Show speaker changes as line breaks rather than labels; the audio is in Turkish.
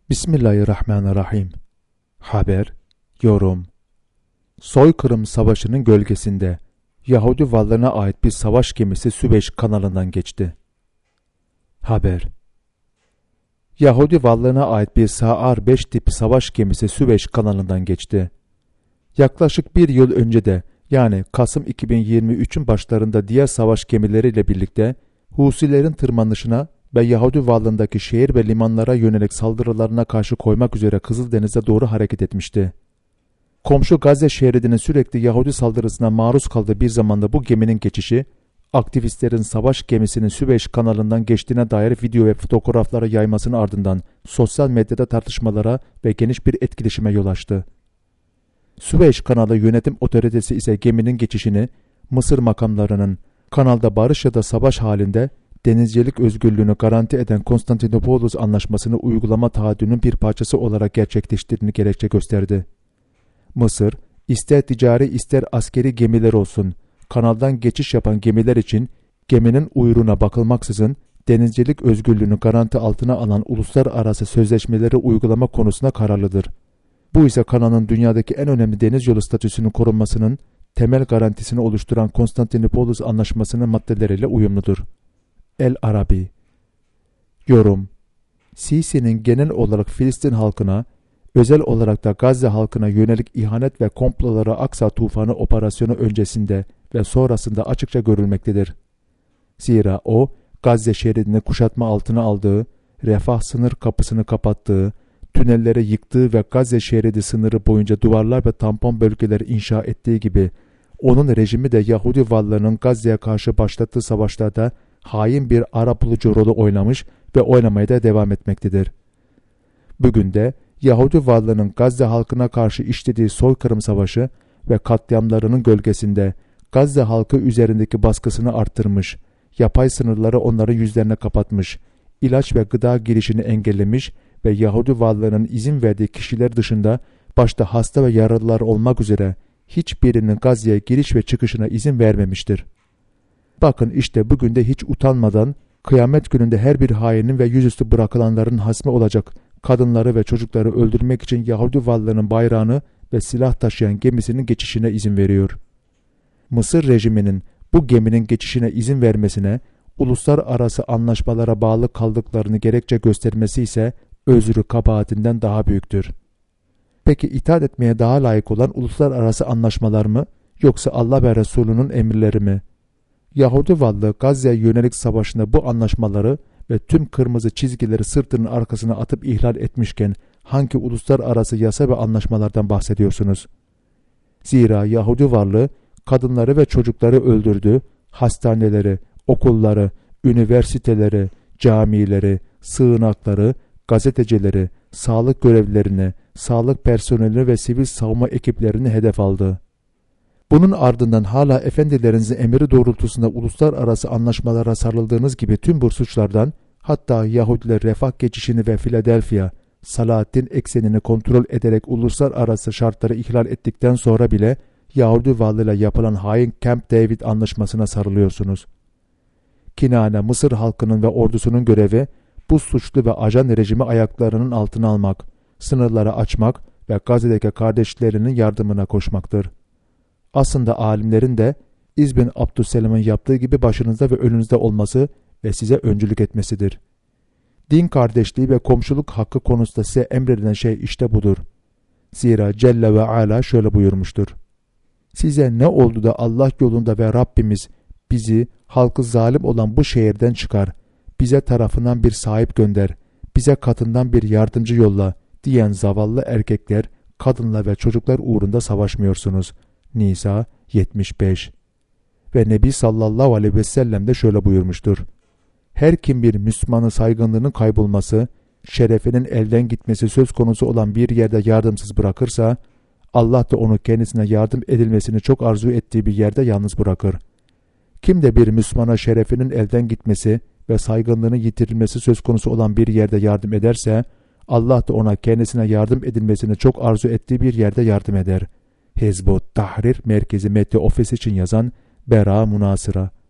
Bismillahirrahmanirrahim. Haber, yorum. Soykırım Savaşı'nın gölgesinde Yahudi varlığına ait bir savaş gemisi Süveyş kanalından geçti. Haber. Yahudi varlığına ait bir Sa'ar 5 tipi savaş gemisi Süveyş kanalından geçti. Yaklaşık bir yıl önce de, yani Kasım 2023'ün başlarında diğer savaş gemileriyle birlikte Husilerin tırmanışına ve Yahudi varlığındaki şehir ve limanlara yönelik saldırılarına karşı koymak üzere Kızıldeniz'e doğru hareket etmişti. Komşu Gazze şeridinin sürekli Yahudi saldırısına maruz kaldığı bir zamanda bu geminin geçişi, aktivistlerin savaş gemisinin Süveyş kanalından geçtiğine dair video ve fotoğraflara yaymasının ardından sosyal medyada tartışmalara ve geniş bir etkileşime yol açtı. Süveyş kanalı yönetim otoritesi ise geminin geçişini Mısır makamlarının kanalda barış ya da savaş halinde denizcilik özgürlüğünü garanti eden Konstantinopolis Anlaşması'nı uygulama taahhüdünün bir parçası olarak gerçekleştirdiğini gerekçe gösterdi. Mısır, ister ticari ister askeri gemiler olsun, kanaldan geçiş yapan gemiler için geminin uyruğuna bakılmaksızın denizcilik özgürlüğünü garanti altına alan uluslararası sözleşmeleri uygulama konusunda kararlıdır. Bu ise kanalın dünyadaki en önemli deniz yolu statüsünün korunmasının temel garantisini oluşturan Konstantinopolis Anlaşması'nın maddeleriyle uyumludur. El Arabi. Yorum. Sisi'nin genel olarak Filistin halkına, özel olarak da Gazze halkına yönelik ihanet ve komplolara Aksa Tufanı operasyonu öncesinde ve sonrasında açıkça görülmektedir. Zira o, Gazze şeridini kuşatma altına aldığı, refah sınır kapısını kapattığı, tünelleri yıktığı ve Gazze şeridi sınırı boyunca duvarlar ve tampon bölgeleri inşa ettiği gibi, onun rejimi de Yahudi varlığının Gazze'ye karşı başlattığı savaşlarda hain bir arabulucu rolü oynamış ve oynamaya da devam etmektedir. Bugün de Yahudi varlığının Gazze halkına karşı işlediği soykırım savaşı ve katliamlarının gölgesinde Gazze halkı üzerindeki baskısını arttırmış, yapay sınırları onların yüzlerine kapatmış, ilaç ve gıda girişini engellemiş ve Yahudi varlığının izin verdiği kişiler dışında başta hasta ve yaralılar olmak üzere hiçbirinin Gazze'ye giriş ve çıkışına izin vermemiştir. Bakın işte bugün de hiç utanmadan kıyamet gününde her bir hainin ve yüzüstü bırakılanların hasmi olacak kadınları ve çocukları öldürmek için Yahudi varlığının bayrağını ve silah taşıyan gemisinin geçişine izin veriyor. Mısır rejiminin bu geminin geçişine izin vermesine, uluslararası anlaşmalara bağlı kaldıklarını gerekçe göstermesi ise özrü kabahatinden daha büyüktür. Peki itaat etmeye daha layık olan uluslararası anlaşmalar mı, yoksa Allah ve Resulünün emirleri mi? Yahudi varlığı Gazze'ye yönelik savaşında bu anlaşmaları ve tüm kırmızı çizgileri sırtının arkasına atıp ihlal etmişken hangi uluslararası yasa ve anlaşmalardan bahsediyorsunuz? Zira Yahudi varlığı kadınları ve çocukları öldürdü, hastaneleri, okulları, üniversiteleri, camileri, sığınakları, gazetecileri, sağlık görevlilerini, sağlık personelini ve sivil savunma ekiplerini hedef aldı. Bunun ardından hala efendilerinizin emri doğrultusunda uluslararası anlaşmalara sarıldığınız gibi tüm bu suçlardan, hatta Yahudiler refah geçişini ve Philadelphia, Salahaddin eksenini kontrol ederek uluslararası şartları ihlal ettikten sonra bile Yahudi varlığıyla yapılan hain Camp David anlaşmasına sarılıyorsunuz. Kinane Mısır halkının ve ordusunun görevi bu suçlu ve ajan rejimi ayaklarının altına almak, sınırları açmak ve Gazze'deki kardeşlerinin yardımına koşmaktır. Aslında alimlerin de İzbin Abdüsselam'ın yaptığı gibi başınızda ve önünüzde olması ve size öncülük etmesidir. Din kardeşliği ve komşuluk hakkı konusunda size emredilen şey işte budur. Zira Celle ve Ala şöyle buyurmuştur. Size ne oldu da Allah yolunda ve Rabbimiz bizi, halkı zalim olan bu şehirden çıkar, bize tarafından bir sahip gönder, bize katından bir yardımcı yolla diyen zavallı erkekler, kadınlar ve çocuklar uğrunda savaşmıyorsunuz. Nisa 75. Ve Nebi sallallahu aleyhi ve sellem de şöyle buyurmuştur. Her kim bir Müslümanın saygınlığının kaybolması, şerefinin elden gitmesi söz konusu olan bir yerde yardımsız bırakırsa, Allah da onu kendisine yardım edilmesini çok arzu ettiği bir yerde yalnız bırakır. Kim de bir Müslümana şerefinin elden gitmesi ve saygınlığının yitirilmesi söz konusu olan bir yerde yardım ederse, Allah da ona kendisine yardım edilmesini çok arzu ettiği bir yerde yardım eder. Hizb-ut Tahrir Merkezi Medya Ofisi için yazan Bera Munasıra